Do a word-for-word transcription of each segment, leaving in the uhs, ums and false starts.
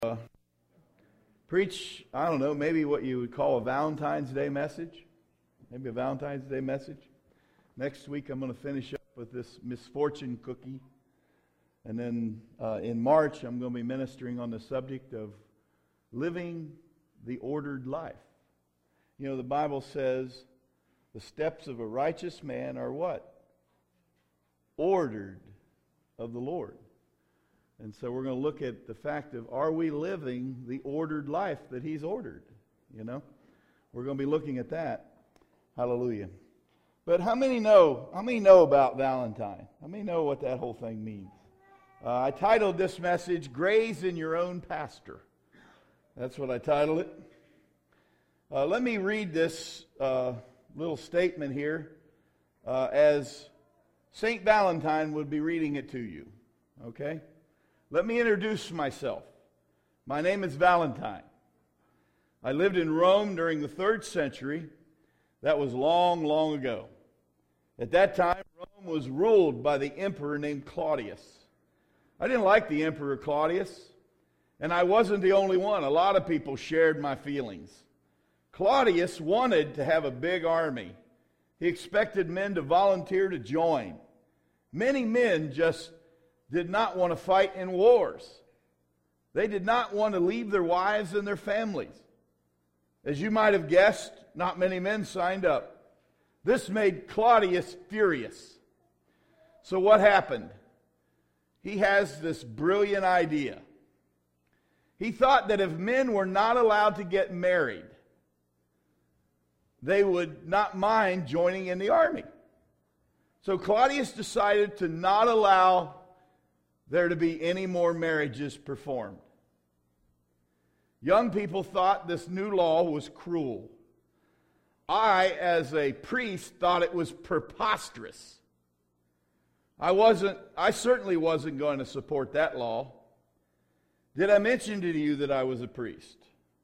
Uh, preach, I don't know, maybe what you would call a Valentine's Day message. Maybe a Valentine's Day message. Next week I'm going to finish up with this misfortune cookie. And then uh, in March I'm going to be ministering on the subject of living the ordered life. You know, the Bible says the steps of a righteous man are what? Ordered of the Lord. And so we're going to look at the fact of, are we living the ordered life that He's ordered? You know, we're going to be looking at that. Hallelujah. But how many know, how many know about Valentine? How many know what that whole thing means? Uh, I titled this message, Graze in Your Own Pasture. That's what I titled it. Uh, let me read this uh, little statement here uh, as Saint Valentine would be reading it to you. Okay? Let me introduce myself. My name is Valentine. I lived in Rome during the third century. That was long, long ago. At that time, Rome was ruled by the emperor named Claudius. I didn't like the emperor Claudius, and I wasn't the only one. A lot of people shared my feelings. Claudius wanted to have a big army. He expected men to volunteer to join. Many men just did not want to fight in wars. They did not want to leave their wives and their families. As you might have guessed, not many men signed up. This made Claudius furious. So what happened? He has this brilliant idea. He thought that if men were not allowed to get married, they would not mind joining in the army. So Claudius decided to not allow there to be any more marriages performed. Young people thought this new law was cruel. I, as a priest, thought it was preposterous. I wasn't, I certainly wasn't going to support that law. Did I mention to you that I was a priest?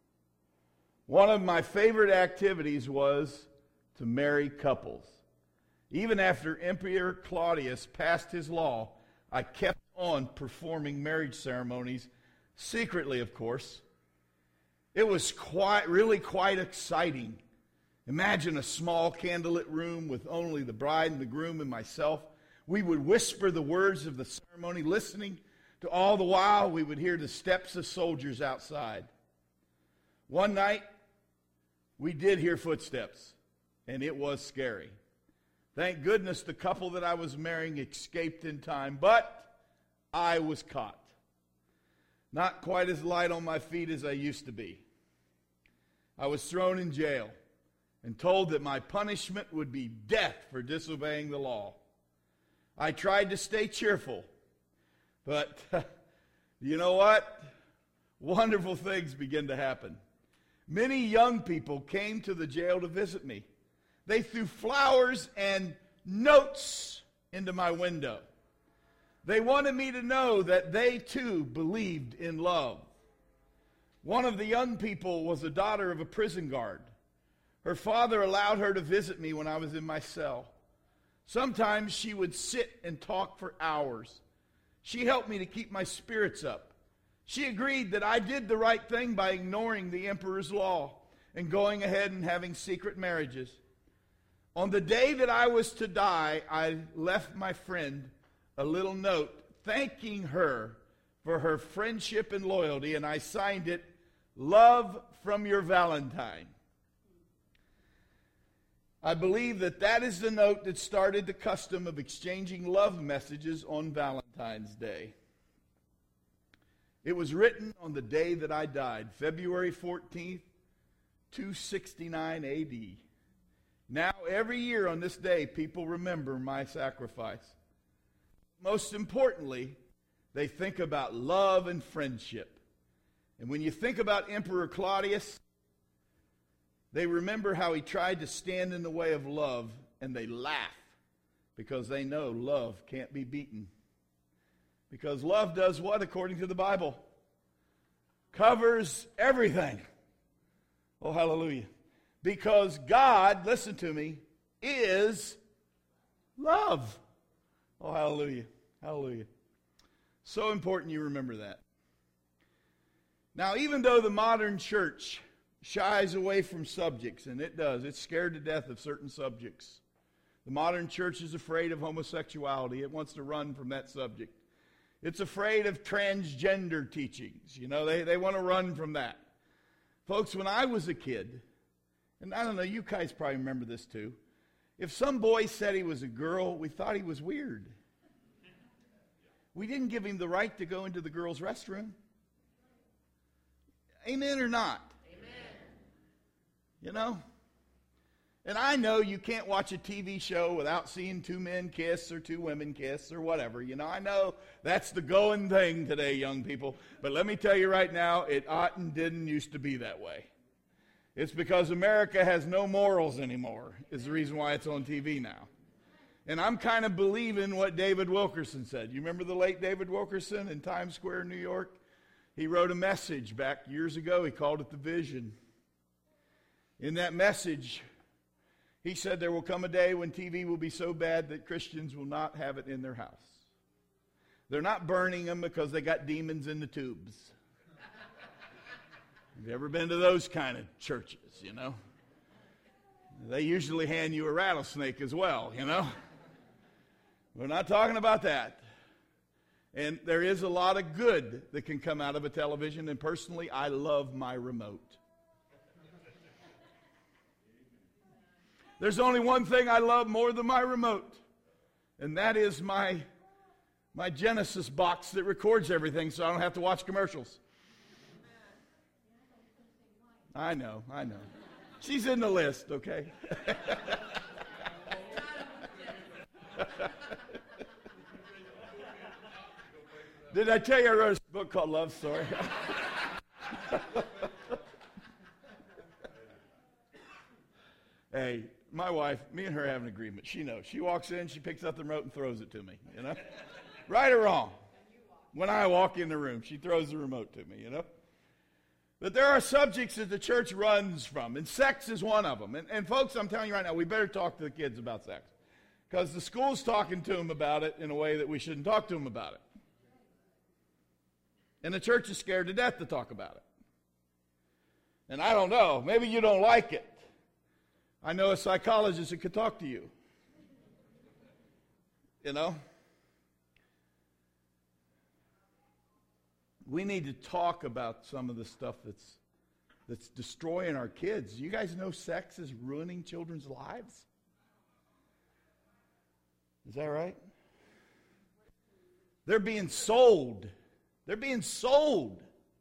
One of my favorite activities was to marry couples. Even after Emperor Claudius passed his law, I kept on performing marriage ceremonies, secretly, of course. It was quite, really quite exciting. Imagine a small candlelit room with only the bride and the groom and myself. We would whisper the words of the ceremony, listening to all the while we would hear the steps of soldiers outside. One night, we did hear footsteps, and it was scary. Thank goodness the couple that I was marrying escaped in time, but I was caught. Not quite as light on my feet as I used to be. I was thrown in jail and told that my punishment would be death for disobeying the law. I tried to stay cheerful, but you know what? Wonderful things began to happen. Many young people came to the jail to visit me. They threw flowers and notes into my window. They wanted me to know that they too believed in love. One of the young people was a daughter of a prison guard. Her father allowed her to visit me when I was in my cell. Sometimes she would sit and talk for hours. She helped me to keep my spirits up. She agreed that I did the right thing by ignoring the emperor's law and going ahead and having secret marriages. On the day that I was to die, I left my friend a little note thanking her for her friendship and loyalty, and I signed it, Love from your Valentine. I believe that that is the note that started the custom of exchanging love messages on Valentine's Day. It was written on the day that I died, February fourteenth, two sixty-nine A D. Now, every year on this day, people remember my sacrifice. Most importantly, they think about love and friendship. And when you think about Emperor Claudius, they remember how he tried to stand in the way of love, and they laugh because they know love can't be beaten. Because love does what, according to the Bible? Covers everything. Oh, hallelujah. Because God, listen to me, is love. Oh, hallelujah. Hallelujah. So important you remember that. Now, even though the modern church shies away from subjects, and it does, it's scared to death of certain subjects. The modern church is afraid of homosexuality. It wants to run from that subject. It's afraid of transgender teachings. You know, they, they want to run from that. Folks, when I was a kid, and I don't know, you guys probably remember this too, if some boy said he was a girl, we thought he was weird. We didn't give him the right to go into the girls' restroom. Amen or not? Amen. You know? And I know you can't watch a T V show without seeing two men kiss or two women kiss or whatever. You know, I know that's the going thing today, young people. But let me tell you right now, it ought and didn't used to be that way. It's because America has no morals anymore is the reason why it's on T V now. And I'm kind of believing what David Wilkerson said. You remember the late David Wilkerson in Times Square, New York? He wrote a message back years ago. He called it The Vision. In that message, he said there will come a day when T V will be so bad that Christians will not have it in their house. They're not burning them because they got demons in the tubes. Have you ever been to those kind of churches, you know? They usually hand you a rattlesnake as well, you know? We're not talking about that. And there is a lot of good that can come out of a television, and personally, I love my remote. There's only one thing I love more than my remote, and that is my, my Genesis box that records everything so I don't have to watch commercials. I know, I know. She's in the list, okay? Did I tell you I wrote a book called Love Story? Hey, my wife, me and her have an agreement. She knows. She walks in, she picks up the remote and throws it to me, you know? Right or wrong? When I walk in the room, she throws the remote to me, you know? But there are subjects that the church runs from, and sex is one of them. And, and folks, I'm telling you right now, we better talk to the kids about sex. Because the school's talking to them about it in a way that we shouldn't talk to them about it. And the church is scared to death to talk about it. And I don't know, maybe you don't like it. I know a psychologist that could talk to you. You know? We need to talk about some of the stuff that's that's destroying our kids. You guys know sex is ruining children's lives? Is that right? They're being sold. They're being sold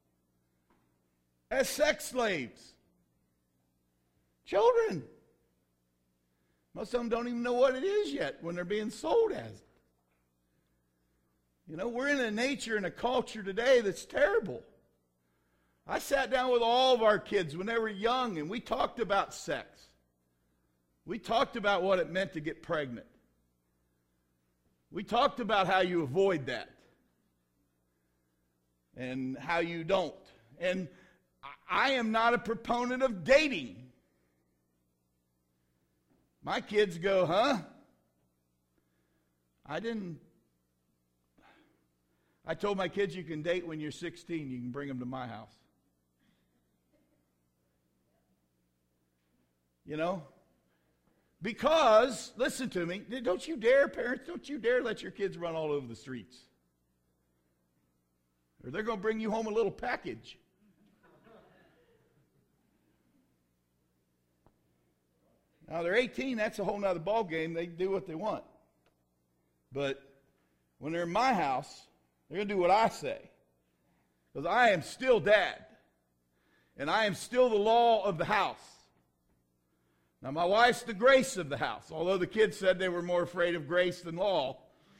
as sex slaves. Children. Most of them don't even know what it is yet when they're being sold as it. You know, we're in a nature and a culture today that's terrible. I sat down with all of our kids when they were young, and we talked about sex. We talked about what it meant to get pregnant. We talked about how you avoid that and how you don't. And I am not a proponent of dating. My kids go, huh? I didn't. I told my kids you can date when you're sixteen. You can bring them to my house. You know? Because, listen to me, don't you dare, parents, don't you dare let your kids run all over the streets. Or they're going to bring you home a little package. Now, they're eighteen, that's a whole nother ball game. They do what they want. But when they're in my house, they're going to do what I say. Because I am still dad. And I am still the law of the house. Now, my wife's the grace of the house. Although the kids said they were more afraid of grace than law.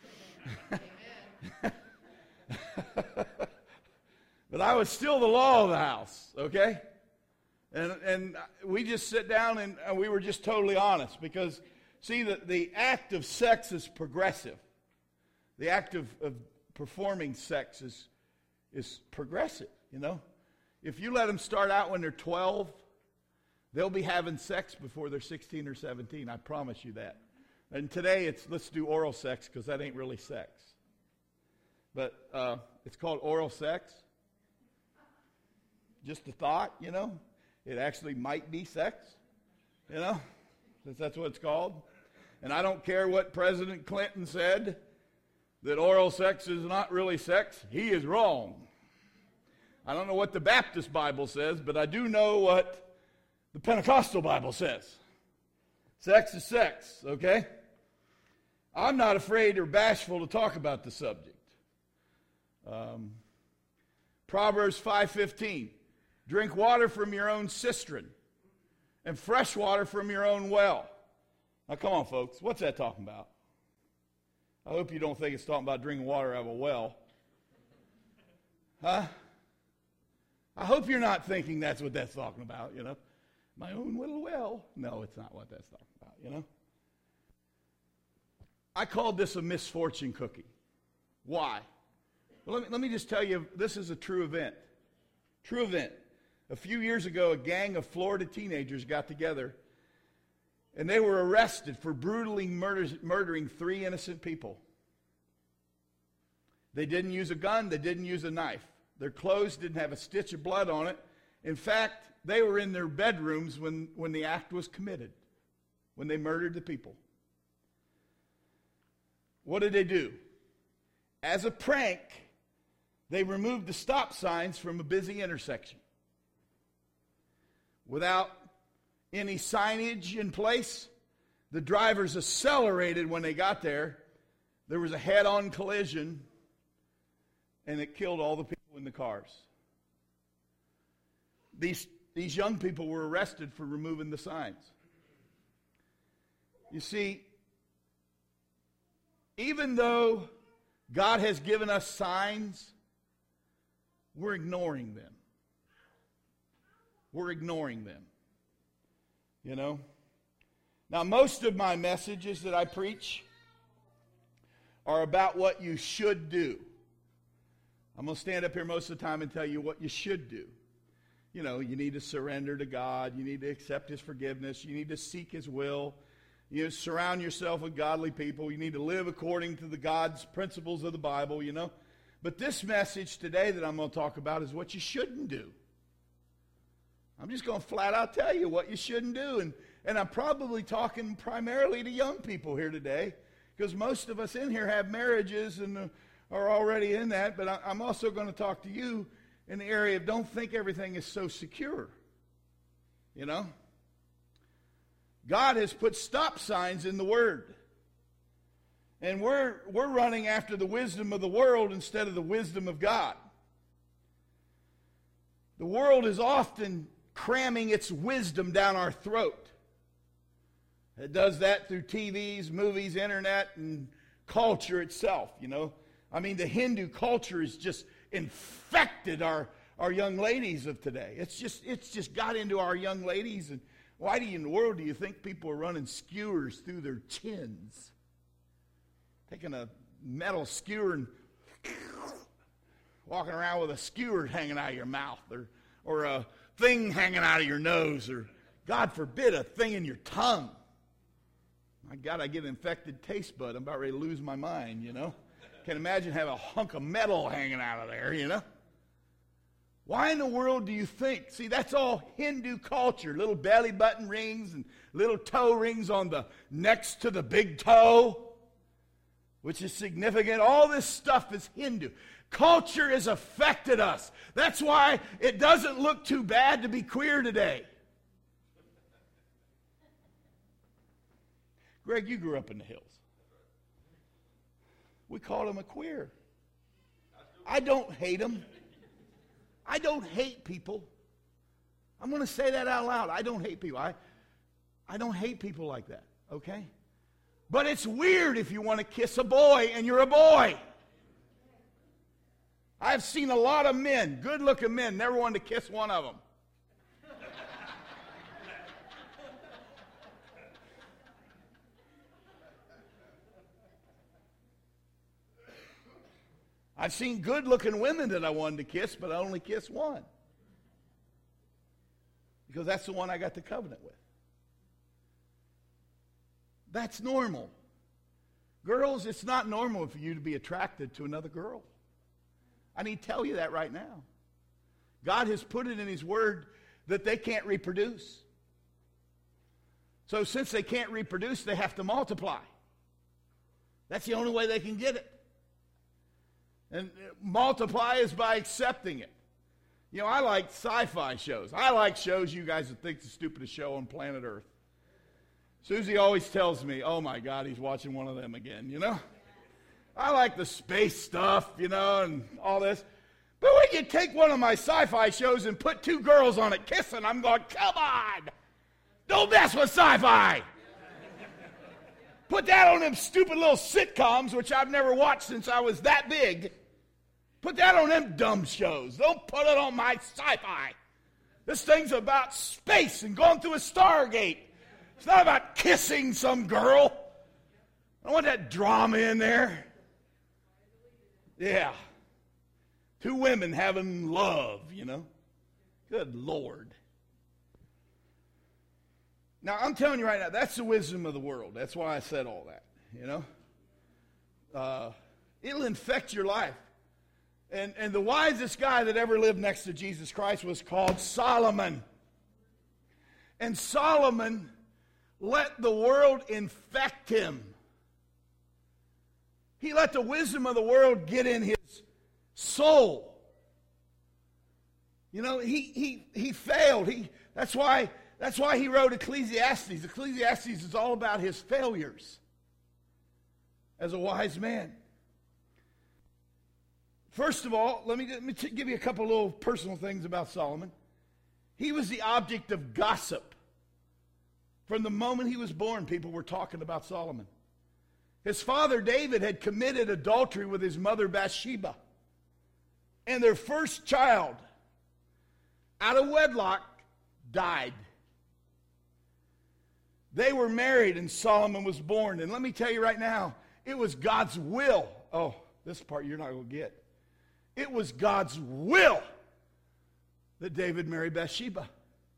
But I was still the law of the house, okay? And and we just sit down and, and we were just totally honest. Because, see, the, the act of sex is progressive. The act of, of performing sex is, is progressive, you know. If you let them start out when they're twelve, they'll be having sex before they're sixteen or seventeen. I promise you that. And today it's let's do oral sex because that ain't really sex. But uh, it's called oral sex. just a thought, you know. It actually might be sex, you know, since that's what it's called. And I don't care what President Clinton said, that oral sex is not really sex. He is wrong. I don't know what the Baptist Bible says, but I do know what the Pentecostal Bible says. Sex is sex, okay? I'm not afraid or bashful to talk about the subject. Um, Proverbs five fifteen, drink water from your own cistern and fresh water from your own well. Now, come on, folks. What's that talking about? I hope you don't think it's talking about drinking water out of a well. Huh? I hope you're not thinking that's what that's talking about, you know. My own little well. No, it's not what that's talking about, you know. I called this a misfortune cookie. Why? Well, let me, let me just tell you, this is a true event. True event. A few years ago, a gang of Florida teenagers got together, and they were arrested for brutally murder, murdering three innocent people. They didn't use a gun. They didn't use a knife. Their clothes didn't have a stitch of blood on it. In fact, they were in their bedrooms when, when the act was committed, when they murdered the people. What did they do? As a prank, they removed the stop signs from a busy intersection. Without any signage in place, the drivers accelerated when they got there. There was a head-on collision, and it killed all the people in the cars. These, these young people were arrested for removing the signs. You see, even though God has given us signs, we're ignoring them. We're ignoring them. You know? Now, most of my messages that I preach are about what you should do. I'm going to stand up here most of the time and tell you what you should do. You know, you need to surrender to God. You need to accept His forgiveness. You need to seek His will. You know, surround yourself with godly people. You need to live according to the God's principles of the Bible, you know. But this message today that I'm going to talk about is what you shouldn't do. I'm just going to flat out tell you what you shouldn't do. And, and I'm probably talking primarily to young people here today, because most of us in here have marriages and uh, are already in that. But I, I'm also going to talk to you in the area of don't think everything is so secure. You know? God has put stop signs in the Word. And we're, we're running after the wisdom of the world instead of the wisdom of God. The world is often cramming its wisdom down our throat. It does that through T Vs, movies, internet, and culture itself, you know. I mean, the Hindu culture has just infected our, our young ladies of today. It's just, it's just got into our young ladies. And why do you in the world do you think people are running skewers through their chins? Taking a metal skewer and walking around with a skewer hanging out of your mouth, or, or a thing hanging out of your nose, or, God forbid, a thing in your tongue. My God, I get an infected taste bud. I'm about ready to lose my mind, you know. Can't imagine having a hunk of metal hanging out of there, you know. Why in the world do you think? See, that's all Hindu culture. Little belly button rings and little toe rings on the next to the big toe, which is significant. All this stuff is Hindu. Culture has affected us. That's why it doesn't look too bad to be queer today. Greg, you grew up in the hills. We called him a queer. I don't hate him. I don't hate people. I'm going to say that out loud. I don't hate people. I, I don't hate people like that, okay? But it's weird if you want to kiss a boy and you're a boy. I've seen a lot of men, good-looking men, never wanted to kiss one of them. I've seen good-looking women that I wanted to kiss, but I only kissed one. Because that's the one I got the covenant with. That's normal. Girls, it's not normal for you to be attracted to another girl. I need to tell you that right now. God has put it in his word that they can't reproduce. So since they can't reproduce, they have to multiply. That's the only way they can get it. And multiply is by accepting it. You know, I like sci-fi shows. I like shows you guys that think the stupidest show on planet Earth. Susie always tells me, oh my God, he's watching one of them again, you know? I like the space stuff, you know, and all this. But when you take one of my sci-fi shows and put two girls on it kissing, I'm going, come on! Don't mess with sci-fi! Put that on them stupid little sitcoms, which I've never watched since I was that big. Put that on them dumb shows. Don't put it on my sci-fi. This thing's about space and going through a Stargate. It's not about kissing some girl. I don't want that drama in there. Yeah. Two women having love, you know. Good Lord. Now, I'm telling you right now, that's the wisdom of the world. That's why I said all that, you know. Uh, it'll infect your life. And, and the wisest guy that ever lived next to Jesus Christ was called Solomon. And Solomon let the world infect him. He let the wisdom of the world get in his soul. You know, he he he failed. He that's why that's why he wrote Ecclesiastes. Ecclesiastes is all about his failures as a wise man. First of all, let me, let me t- give you a couple little personal things about Solomon. He was the object of gossip. From the moment he was born, people were talking about Solomon. His father David had committed adultery with his mother Bathsheba. And their first child, out of wedlock, died. They were married and Solomon was born. And let me tell you right now, it was God's will. Oh, this part you're not going to get. It was God's will that David marry Bathsheba.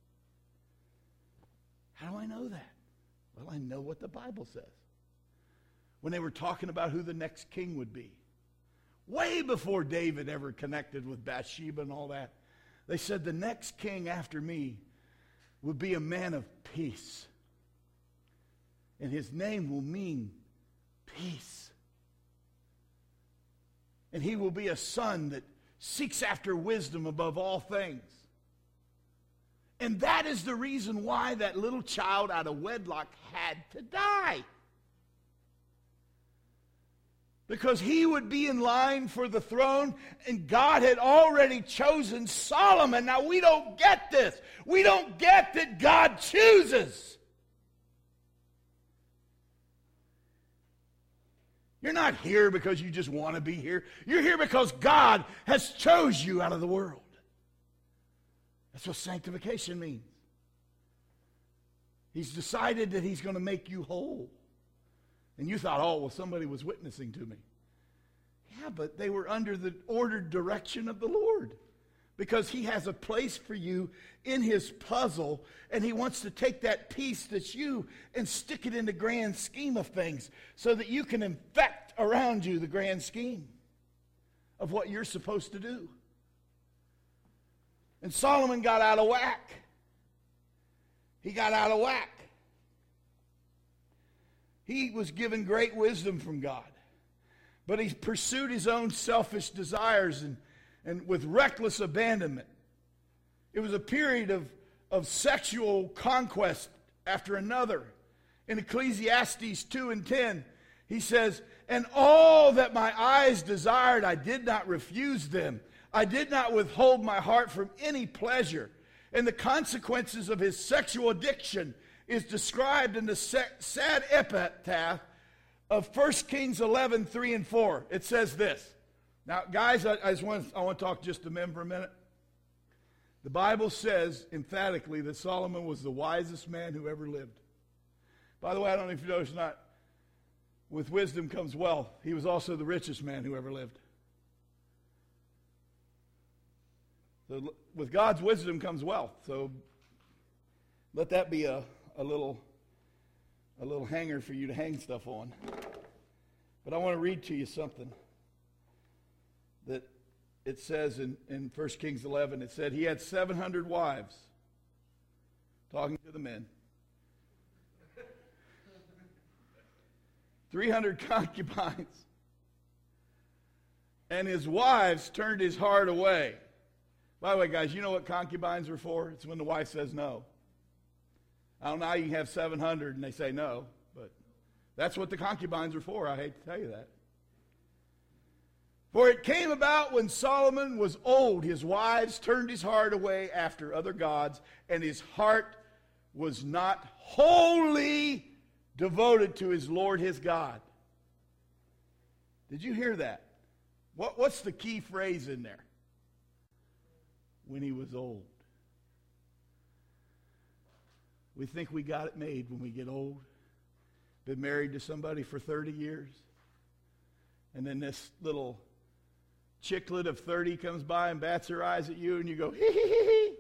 How do I know that? Well, I know what the Bible says. When they were talking about who the next king would be, way before David ever connected with Bathsheba and all that, they said the next king after me would be a man of peace. And his name will mean peace. And he will be a son that seeks after wisdom above all things. And that is the reason why that little child out of wedlock had to die. Because he would be in line for the throne, and God had already chosen Solomon. Now, we don't get this. We don't get that God chooses. You're not here because you just want to be here. You're here because God has chose you out of the world. That's what sanctification means. He's decided that he's going to make you whole. And you thought, oh, well, somebody was witnessing to me. Yeah, but they were under the ordered direction of the Lord. Because he has a place for you in his puzzle, and he wants to take that piece that's you and stick it in the grand scheme of things so that you can infect around you the grand scheme of what you're supposed to do. And Solomon got out of whack. He got out of whack. He was given great wisdom from God, but he pursued his own selfish desires and and with reckless abandonment. It was a period of, of sexual conquest after another. In Ecclesiastes two and ten, he says, and all that my eyes desired, I did not refuse them. I did not withhold my heart from any pleasure. And the consequences of his sexual addiction is described in the sad epitaph of First Kings eleven, three and four. It says this. Now, guys, I, I just want, I want to talk just to men for a minute. The Bible says emphatically that Solomon was the wisest man who ever lived. By the way, I don't know if you know, it's not, with wisdom comes wealth. He was also the richest man who ever lived. So with God's wisdom comes wealth. So let that be a, a little a little hanger for you to hang stuff on. But I want to read to you something that it says in, in First Kings eleven, it said he had seven hundred wives. Talking to the men. three hundred concubines. And his wives turned his heart away. By the way, guys, you know what concubines are for? It's when the wife says no. I don't know how you can have seven hundred and they say no, but that's what the concubines are for. I hate to tell you that. For it came about when Solomon was old, his wives turned his heart away after other gods, and his heart was not wholly devoted to his Lord his God. Did you hear that? What, what's the key phrase in there? When he was old. We think we got it made when we get old. Been married to somebody for thirty years. And then this little chicklet of thirty comes by and bats her eyes at you and you go, hee hee hee hee.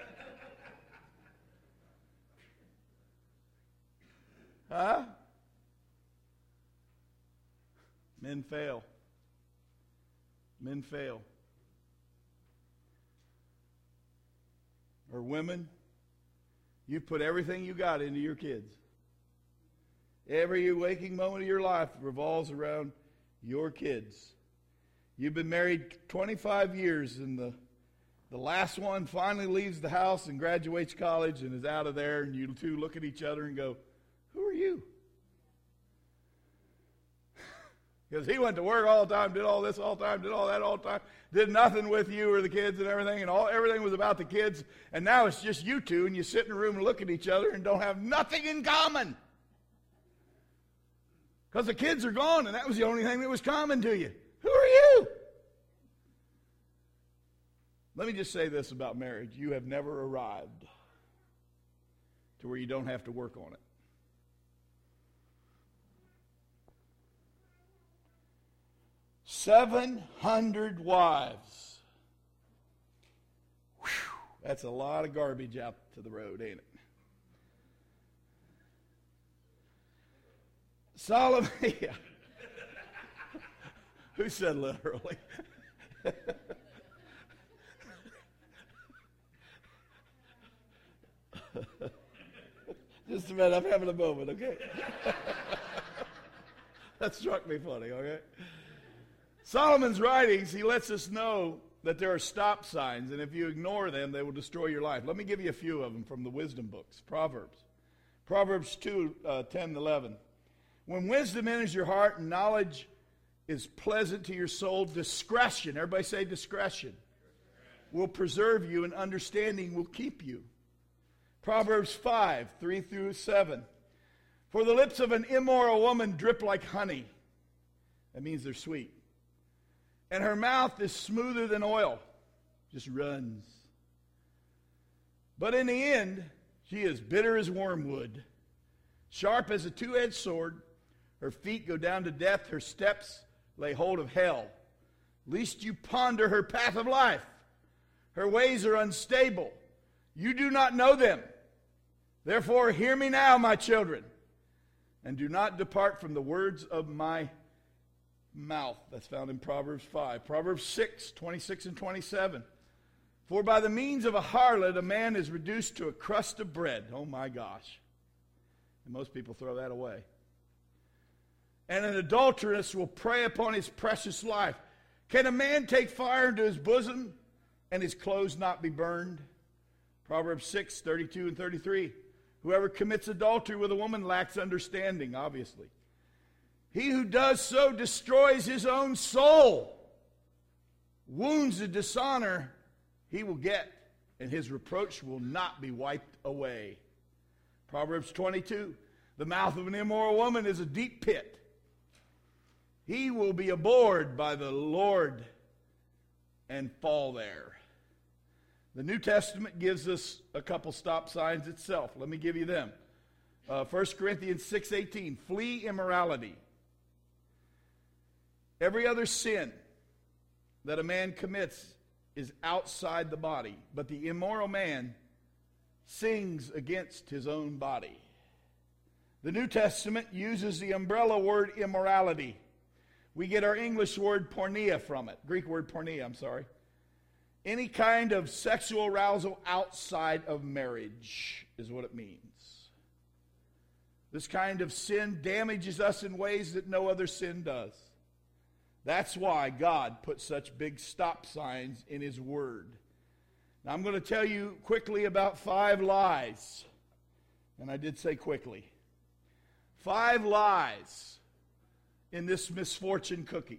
Huh? Men fail. Men fail. Or women, you put everything you got into your kids. Every waking moment of your life revolves around your kids. You've been married twenty-five years, and the, the last one finally leaves the house and graduates college and is out of there, and you two look at each other and go, who are you? Because he went to work all the time, did all this all the time, did all that all the time, did nothing with you or the kids and everything, and all everything was about the kids, and now it's just you two, and you sit in a room and look at each other and don't have nothing in common. Because the kids are gone, and that was the only thing that was common to you. Who are you? Let me just say this about marriage. You have never arrived to where you don't have to work on it. Seven hundred wives. Whew, that's a lot of garbage out to the road, ain't it? Solomon, yeah. Who said literally? Just a minute, I'm having a moment, okay? That struck me funny, okay? Solomon's writings, he lets us know that there are stop signs, and if you ignore them, they will destroy your life. Let me give you a few of them from the wisdom books. Proverbs. Proverbs two, uh, ten and eleven. When wisdom enters your heart and knowledge is pleasant to your soul, discretion, everybody say discretion, will preserve you, and understanding will keep you. Proverbs five, three through seven. For the lips of an immoral woman drip like honey. That means they're sweet. And her mouth is smoother than oil, just runs. But in the end, she is bitter as wormwood, sharp as a two-edged sword. Her feet go down to death, her steps lay hold of hell. Lest you ponder her path of life. Her ways are unstable. You do not know them. Therefore, hear me now, my children, and do not depart from the words of my mouth. That's found in Proverbs five. Proverbs six, twenty-six and twenty-seven. For by the means of a harlot, a man is reduced to a crust of bread. Oh my gosh. And most people throw that away. And an adulteress will prey upon his precious life. Can a man take fire into his bosom and his clothes not be burned? Proverbs six, thirty-two and thirty-three. Whoever commits adultery with a woman lacks understanding, obviously. He who does so destroys his own soul. Wounds of dishonor he will get, and his reproach will not be wiped away. Proverbs twenty-two. The mouth of an immoral woman is a deep pit. He will be abhorred by the Lord and fall there. The New Testament gives us a couple stop signs itself. Let me give you them. Uh, First Corinthians six eighteen. Flee immorality. Every other sin that a man commits is outside the body, but the immoral man sins against his own body. The New Testament uses the umbrella word immorality. We get our English word porneia from it, Greek word porneia, I'm sorry. Any kind of sexual arousal outside of marriage is what it means. This kind of sin damages us in ways that no other sin does. That's why God put such big stop signs in His Word. Now I'm going to tell you quickly about five lies. And I did say quickly. Five lies in this misfortune cookie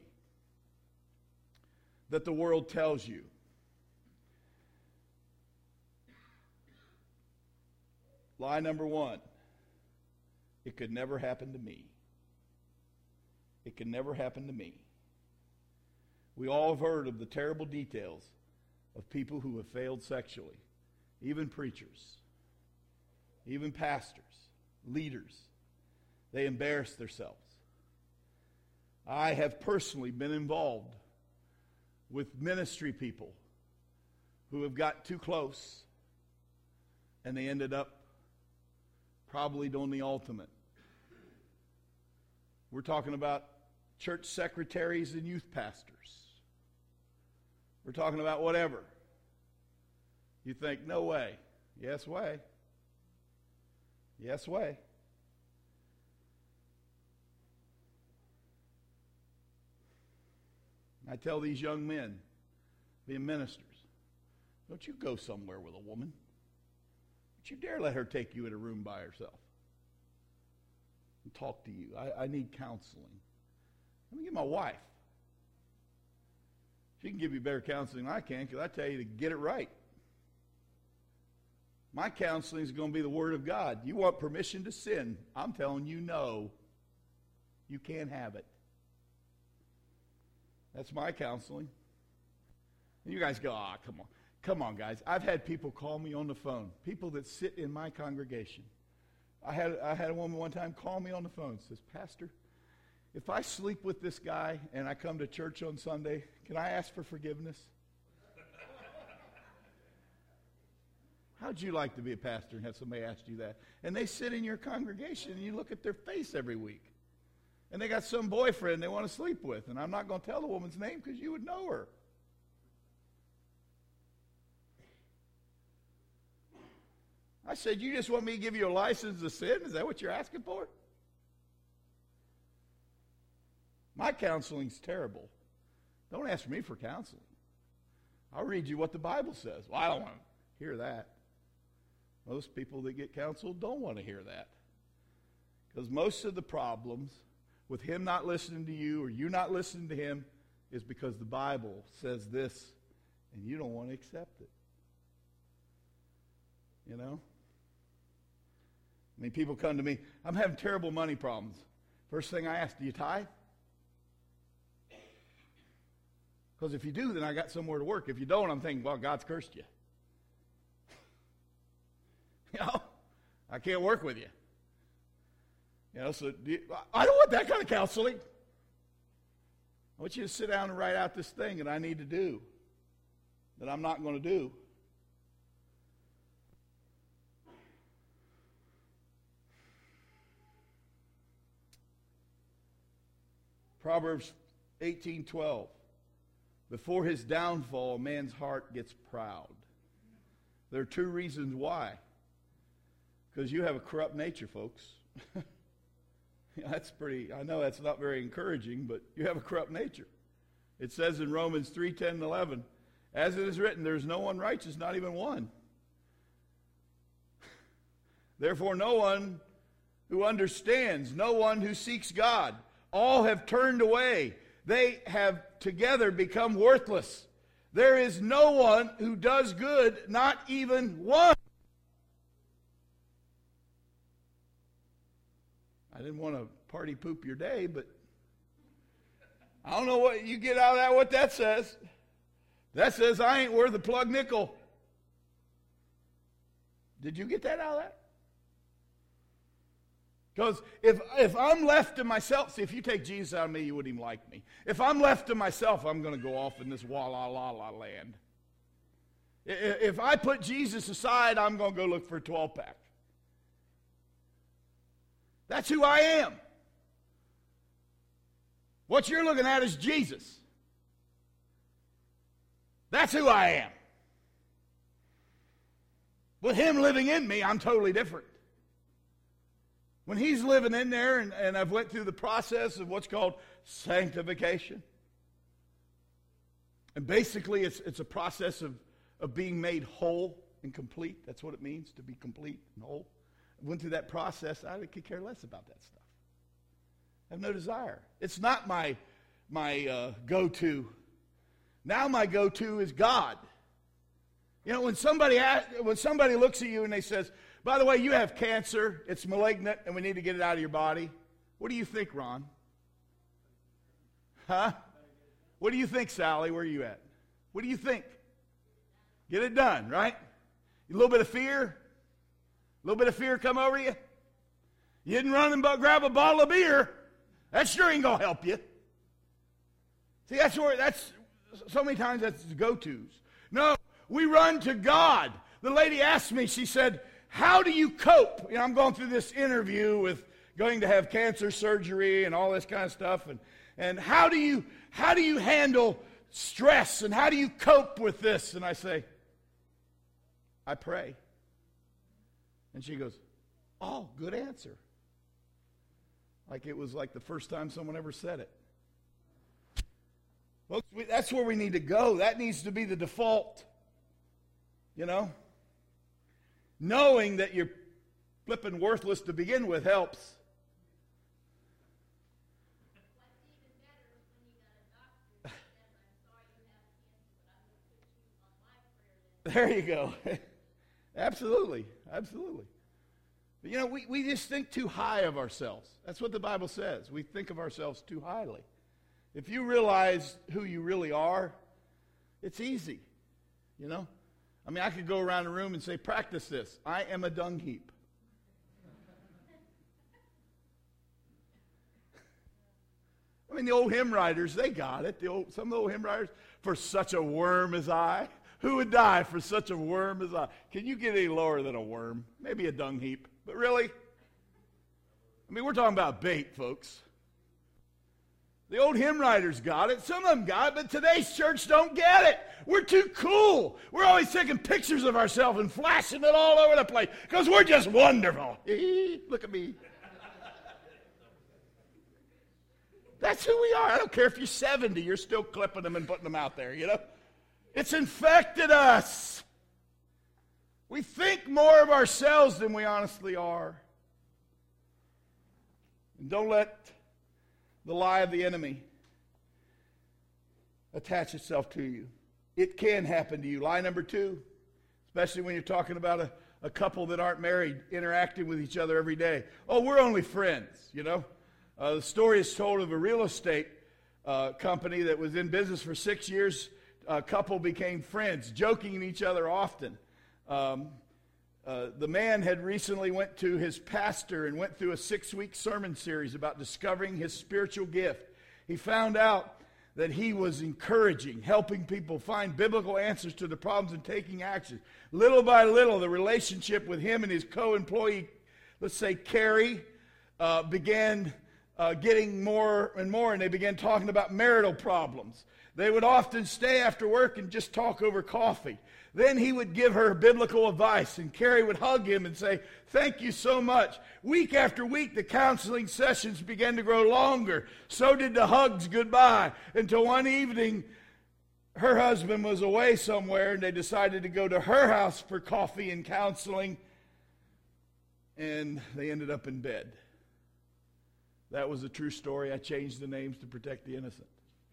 that the world tells you. Lie number one. It could never happen to me. It could never happen to me. We all have heard of the terrible details of people who have failed sexually. Even preachers. Even pastors. Leaders. They embarrass themselves. I have personally been involved with ministry people who have got too close and they ended up probably doing the ultimate. We're talking about church secretaries and youth pastors. We're talking about whatever. You think, no way. Yes way. Yes way. I tell these young men, being ministers, don't you go somewhere with a woman. Don't you dare let her take you in a room by herself and talk to you. I, I need counseling. Let me get my wife. She can give you better counseling than I can because I tell you to get it right. My counseling is going to be the Word of God. You want permission to sin? I'm telling you no. You can't have it. That's my counseling. And you guys go, ah, come on. Come on, guys. I've had people call me on the phone. People that sit in my congregation. I had I had a woman one time call me on the phone. Says, Pastor, if I sleep with this guy and I come to church on Sunday, can I ask for forgiveness? How'd you like to be a pastor and have somebody ask you that? And they sit in your congregation and you look at their face every week. And they got some boyfriend they want to sleep with. And I'm not going to tell the woman's name because you would know her. I said, you just want me to give you a license to sin? Is that what you're asking for? My counseling's terrible. Don't ask me for counseling. I'll read you what the Bible says. Well, I don't want to hear that. Most people that get counseled don't want to hear that. Because most of the problems with him not listening to you or you not listening to him is because the Bible says this and you don't want to accept it. You know? I mean, people come to me, I'm having terrible money problems. First thing I ask, do you tithe? Because if you do, then I got somewhere to work. If you don't, I'm thinking, well, God's cursed you. You know, I can't work with you. You know, so do you, I don't want that kind of counseling. I want you to sit down and write out this thing that I need to do, that I'm not going to do. Proverbs eighteen twelve. Before his downfall, a man's heart gets proud. There are two reasons why. Because you have a corrupt nature, folks. That's pretty, I know that's not very encouraging, but you have a corrupt nature. It says in Romans three ten and eleven, as it is written, there is no one righteous, not even one. Therefore, no one who understands, no one who seeks God. All have turned away. They have together become worthless. There is no one who does good, not even one. I didn't want to party poop your day, but I don't know what you get out of that, what that says. That says I ain't worth a plug nickel. Did you get that out of that? Because if, if I'm left to myself, see, if you take Jesus out of me, you wouldn't even like me. If I'm left to myself, I'm going to go off in this wa-la-la-la land. If I put Jesus aside, I'm going to go look for a twelve-pack. That's who I am. What you're looking at is Jesus. That's who I am. With him living in me, I'm totally different. When he's living in there, and, and I've went through the process of what's called sanctification. And basically, it's, it's a process of, of being made whole and complete. That's what it means to be complete and whole. I went through that process. I could care less about that stuff. I have no desire. It's not my, my uh, go-to. Now my go-to is God. You know, when somebody when somebody looks at you and they says, by the way, you have cancer, it's malignant, and we need to get it out of your body. What do you think, Ron? Huh? What do you think, Sally? Where are you at? What do you think? Get it done, right? A little bit of fear? A little bit of fear come over you? You didn't run and grab a bottle of beer. That sure ain't going to help you. See, that's where, that's, so many times that's the go-tos. No, we run to God. The lady asked me, she said, how do you cope? You know, I'm going through this interview with going to have cancer surgery and all this kind of stuff. And, and how do you, how do you handle stress? And how do you cope with this? And I say, I pray. And she goes, oh, good answer. Like it was like the first time someone ever said it. Folks, we, that's where we need to go. That needs to be the default. You know? Knowing that you're flipping worthless to begin with helps. There you go. Absolutely. Absolutely. But you know, we, we just think too high of ourselves. That's what the Bible says. We think of ourselves too highly. If you realize who you really are, it's easy. You know? I mean, I could go around the room and say, practice this. I am a dung heap. I mean, the old hymn writers, they got it. The old, some of the old hymn writers, for such a worm as I. Who would die for such a worm as I? Can you get any lower than a worm? Maybe a dung heap. But really? I mean, we're talking about bait, folks. The old hymn writers got it. Some of them got it, but today's church don't get it. We're too cool. We're always taking pictures of ourselves and flashing it all over the place because we're just wonderful. Look at me. That's who we are. I don't care if you're seventy. You're still clipping them and putting them out there, you know. It's infected us. We think more of ourselves than we honestly are. And don't let the lie of the enemy attach itself to you. It can happen to you. Lie number two, especially when you're talking about a, a couple that aren't married interacting with each other every day. Oh, we're only friends, you know. Uh, the story is told of a real estate uh, company that was in business for six years. A couple became friends, joking at each other often. Um, uh, the man had recently went to his pastor and went through a six-week sermon series about discovering his spiritual gift. He found out that he was encouraging, helping people find biblical answers to the problems and taking action. Little by little, the relationship with him and his co-employee, let's say Carrie, uh, began uh, getting more and more, and they began talking about marital problems. They would often stay after work and just talk over coffee. Then he would give her biblical advice, and Carrie would hug him and say, thank you so much. Week after week, the counseling sessions began to grow longer. So did the hugs goodbye, until one evening, her husband was away somewhere, and they decided to go to her house for coffee and counseling, and they ended up in bed. That was a true story. I changed the names to protect the innocent.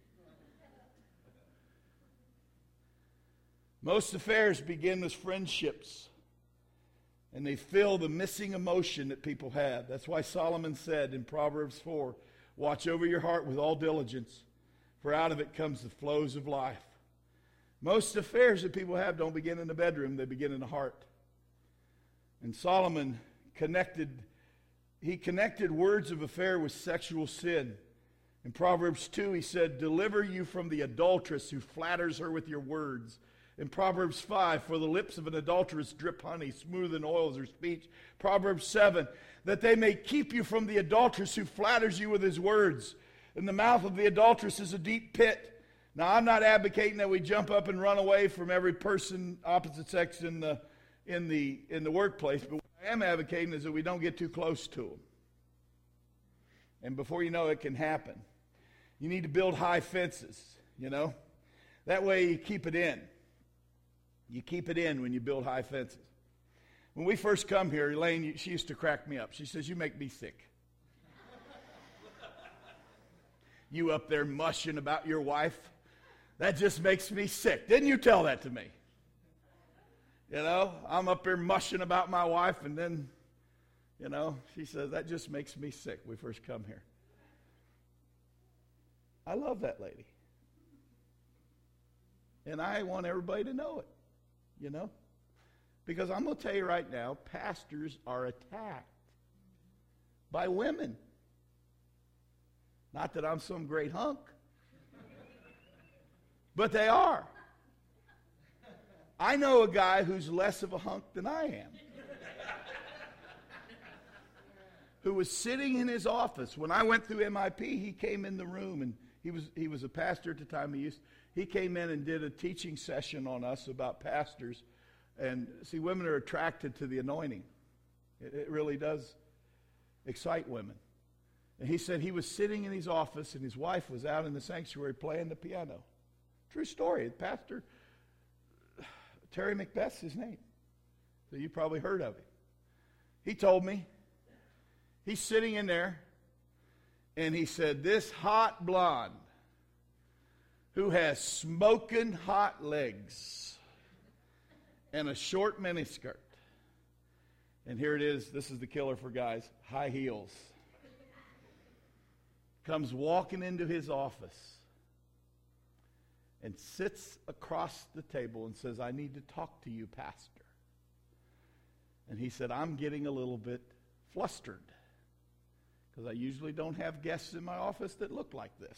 Most affairs begin as friendships, and they fill the missing emotion that people have. That's why Solomon said in Proverbs four, watch over your heart with all diligence, for out of it comes the flows of life. Most affairs that people have don't begin in the bedroom, they begin in the heart. And Solomon connected, he connected words of affair with sexual sin. In Proverbs two, he said, deliver you from the adulteress who flatters her with your words. In Proverbs five, for the lips of an adulteress drip honey, smooth and oils her speech. Proverbs seven, that they may keep you from the adulteress who flatters you with his words. In the mouth of the adulteress is a deep pit, Now, I'm not advocating that we jump up and run away from every person opposite sex in the in the in the workplace, but what I am advocating is that we don't get too close to them. And before you know it, it can happen. You need to build high fences, you know. That way you keep it in. You keep it in when you build high fences. When we first come here, Elaine, she used to crack me up. She says, "You make me sick. You up there mushing about your wife. That just makes me sick." Didn't you tell that to me? You know, I'm up there mushing about my wife, and then, you know, she says, "That just makes me sick." We first come here. I love that lady. And I want everybody to know it, you know. Because I'm going to tell you right now, pastors are attacked by women. Not that I'm some great hunk. But they are. I know a guy who's less of a hunk than I am. Who was sitting in his office. When I went through M I P, he came in the room, and he was he was a pastor at the time. He used he came in and did a teaching session on us about pastors. And see, women are attracted to the anointing. It, it really does excite women. And he said he was sitting in his office, and his wife was out in the sanctuary playing the piano. True story. Pastor Terry Macbeth's his name. So you probably heard of him. He told me. He's sitting in there, and he said, "This hot blonde who has smoking hot legs and a short miniskirt." And here it is. This is the killer for guys. High heels. Comes walking into his office and sits across the table and says, "I need to talk to you, Pastor." And he said, "I'm getting a little bit flustered because I usually don't have guests in my office that look like this."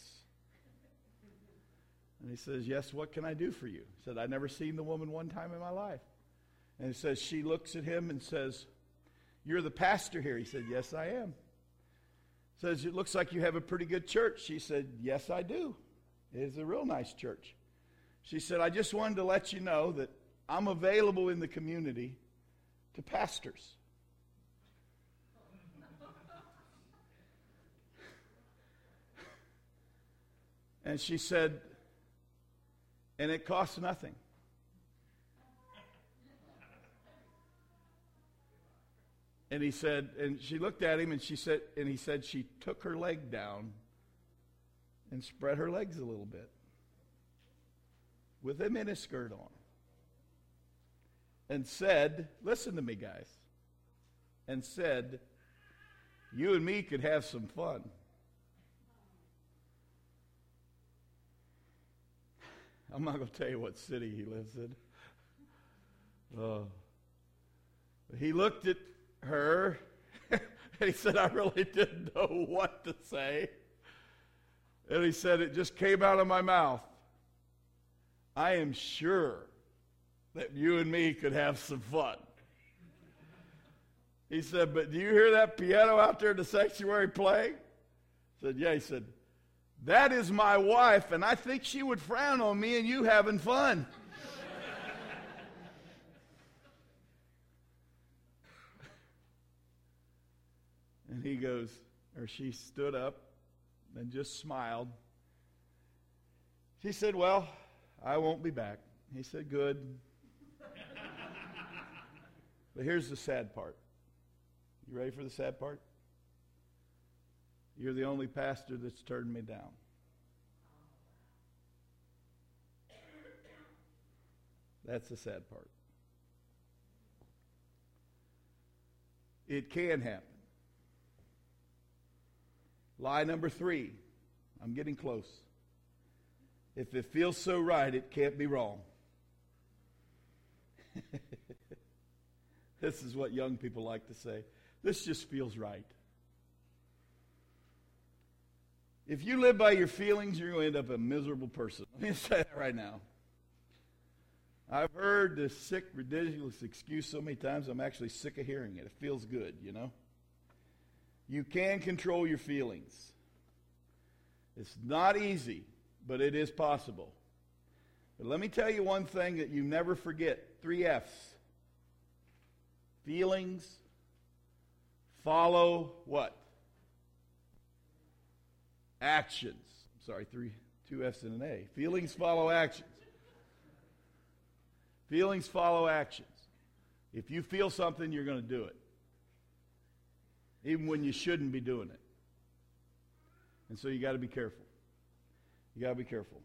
And he says, "Yes, what can I do for you?" He said, "I've never seen the woman one time in my life." And he says, she looks at him and says, "You're the pastor here." He said, "Yes, I am." Says, "It looks like you have a pretty good church." She said, "Yes, I do. It is a real nice church." She said, "I just wanted to let you know that I'm available in the community to pastors." And she said, "And it costs nothing." And he said, and she looked at him, and she said, and he said she took her leg down and spread her legs a little bit with a miniskirt on and said, listen to me, guys, and said, "You and me could have some fun." I'm not going to tell you what city he lives in. Uh, he looked at her, and he said, "I really didn't know what to say." And he said, "It just came out of my mouth. I am sure that you and me could have some fun." He said, "But do you hear that piano out there in the sanctuary playing?" I said, "Yeah." He said, "That is my wife, and I think she would frown on me and you having fun." And he goes, or she stood up and just smiled. She said, "Well, I won't be back." He said, "Good." But here's the sad part. You ready for the sad part? You're the only pastor that's turned me down. That's the sad part. It can happen. Lie number three. I'm getting close. If it feels so right, it can't be wrong. This is what young people like to say. This just feels right. If you live by your feelings, you're going to end up a miserable person. Let me say that right now. I've heard this sick, ridiculous excuse so many times, I'm actually sick of hearing it. It feels good, you know. You can control your feelings. It's not easy. but it is possible. But let me tell you one thing that you never forget. Three F's. Feelings follow what? Actions. Sorry, three, two F's and an A. Feelings follow actions. Feelings follow actions. If you feel something, you're going to do it. Even when you shouldn't be doing it. And so you got to be careful. You got to be careful.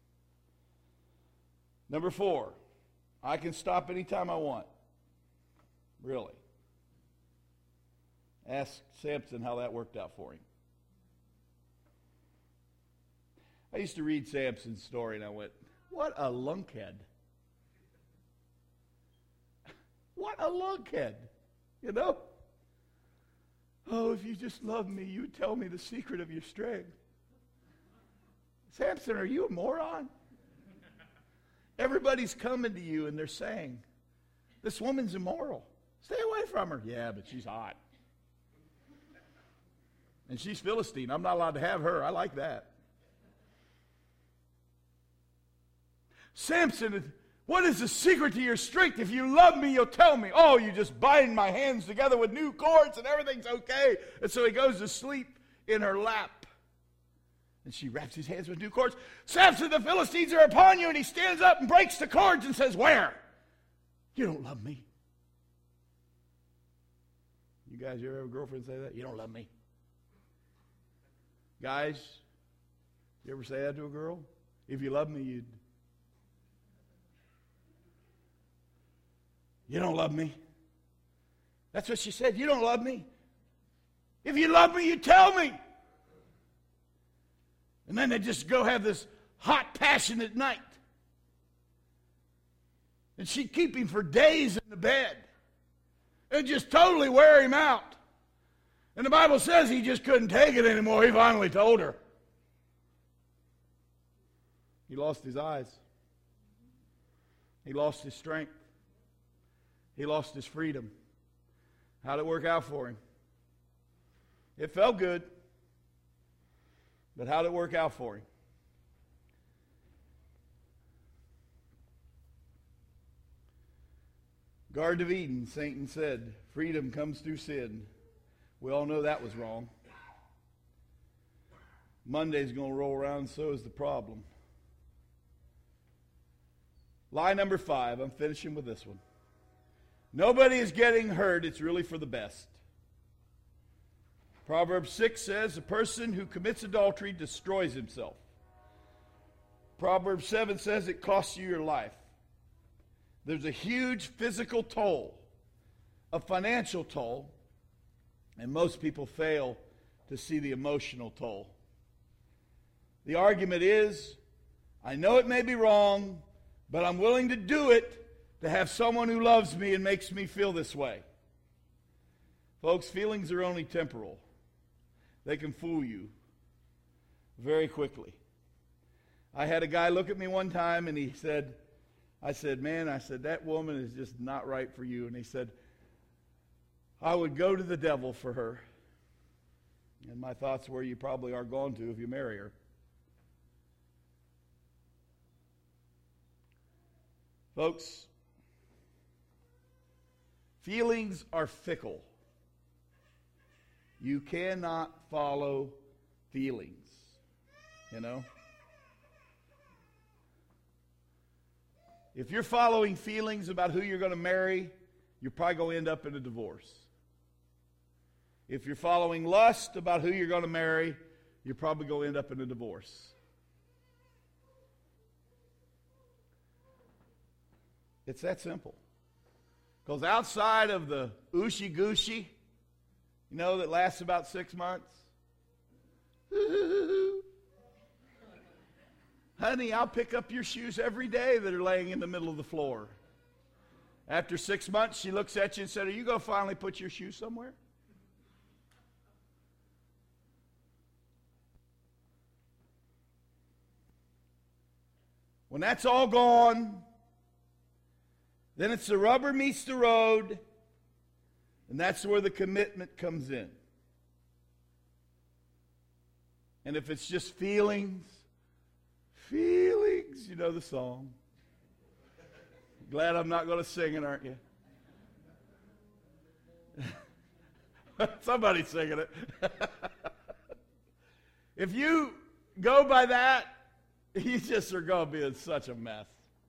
Number four, I can stop anytime I want. Really. Ask Samson how that worked out for him. I used to read Samson's story and I went, what a lunkhead. What a lunkhead. You know? Oh, if you just love me, you tell me the secret of your strength. Samson, are you a moron? Everybody's coming to you and they're saying, this woman's immoral. Stay away from her. Yeah, but she's hot. And she's Philistine. I'm not allowed to have her. I like that. Samson, what is the secret to your strength? If you love me, you'll tell me. Oh, you just bind my hands together with new cords and everything's okay. And so he goes to sleep in her lap. And she wraps his hands with new cords. Samson, the Philistines are upon you. And he stands up and breaks the cords and says, where? You don't love me. You guys ever have a girlfriend say that? You don't love me. Guys, you ever say that to a girl? If you love me, you'd. You don't love me. That's what she said. You don't love me. If you love me, you tell me. And then they just go have this hot, passionate night. And she'd keep him for days in the bed. And just totally wear him out. And the Bible says he just couldn't take it anymore. He finally told her. He lost his eyes. He lost his strength. He lost his freedom. How'd it work out for him? It felt good. But how'd it work out for him? Garden of Eden, Satan said, freedom comes through sin. We all know that was wrong. Monday's going to roll around, and so is the problem. Lie number five. I'm finishing with this one. Nobody is getting hurt. It's really for the best. Proverbs six says, a person who commits adultery destroys himself. Proverbs seven says it costs you your life. There's a huge physical toll, a financial toll, and most people fail to see the emotional toll. The argument is, I know it may be wrong, but I'm willing to do it to have someone who loves me and makes me feel this way. Folks, feelings are only temporal. They can fool you very quickly. I had a guy look at me one time and he said, I said, man, I said, that woman is just not right for you. And he said, I would go to the devil for her. And my thoughts were, you probably are going to if you marry her. Folks, feelings are fickle. You cannot follow feelings, you know. If you're following feelings about who you're going to marry, you're probably going to end up in a divorce. If you're following lust about who you're going to marry, you're probably going to end up in a divorce. It's that simple. Because outside of the ooshy-gooshy, you know, that lasts about six months. Honey, I'll pick up your shoes every day that are laying in the middle of the floor. After six months, she looks at you and said, are you going to finally put your shoes somewhere? When that's all gone, then it's the rubber meets the road, and that's where the commitment comes in. And if it's just feelings, Feelings, you know the song. Glad I'm not going to sing it, aren't you? Somebody's singing it. If you go by that, you just are going to be in such a mess.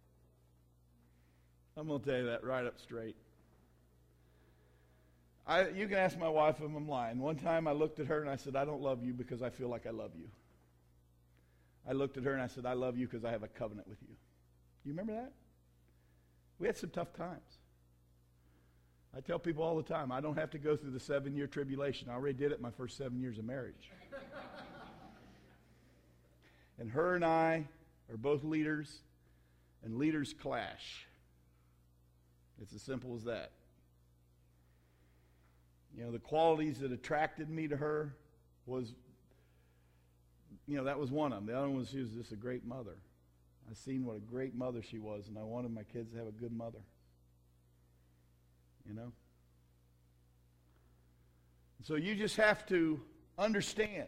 I'm going to tell you that right up straight. I, you can ask my wife if I'm lying. One time I looked at her and I said, I don't love you because I feel like I love you. I looked at her and I said, I love you because I have a covenant with you. You remember that? We had some tough times. I tell people all the time, I don't have to go through the seven-year tribulation. I already did it my first seven years of marriage. And her and I are both leaders, and leaders clash. It's as simple as that. You know, the qualities that attracted me to her was, you know, that was one of them. The other one was she was just a great mother. I seen what a great mother she was, and I wanted my kids to have a good mother. You know? So you just have to understand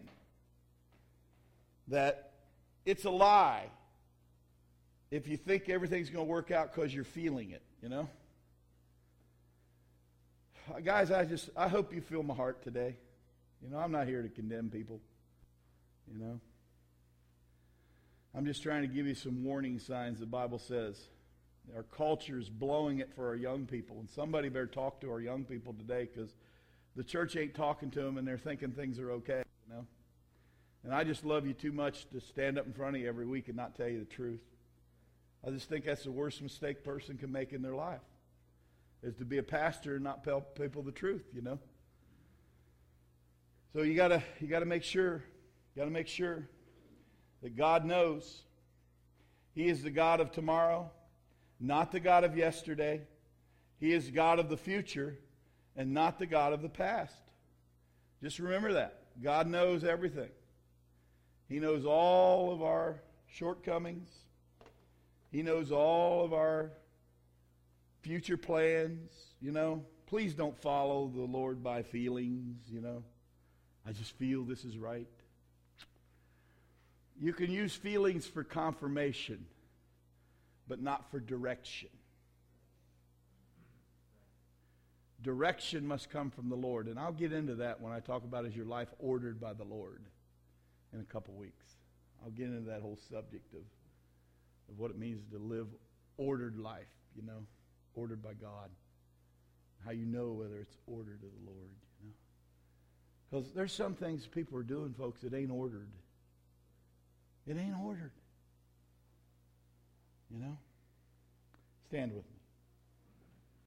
that it's a lie if you think everything's going to work out because you're feeling it, you know? Guys, I just, I hope you feel my heart today. You know, I'm not here to condemn people, you know? I'm just trying to give you some warning signs the Bible says. Our culture is blowing it for our young people, and somebody better talk to our young people today because the church ain't talking to them and they're thinking things are okay, you know? And I just love you too much to stand up in front of you every week and not tell you the truth. I just think that's the worst mistake a person can make in their life, is to be a pastor and not tell people the truth, you know? So you gotta you gotta make sure, you gotta make sure that God knows He is the God of tomorrow, not the God of yesterday. He is God of the future and not the God of the past. Just remember that. God knows everything. He knows all of our shortcomings. He knows all of our future plans, you know. Please don't follow the Lord by feelings, you know. I just feel this is right. You can use feelings for confirmation, but not for direction. Direction must come from the Lord. And I'll get into that when I talk about is your life ordered by the Lord in a couple weeks. I'll get into that whole subject of, of what it means to live ordered life, you know, ordered by God. How you know whether it's ordered of the Lord, you know. Because there's some things people are doing, folks, that ain't ordered. It ain't ordered. You know? Stand with me.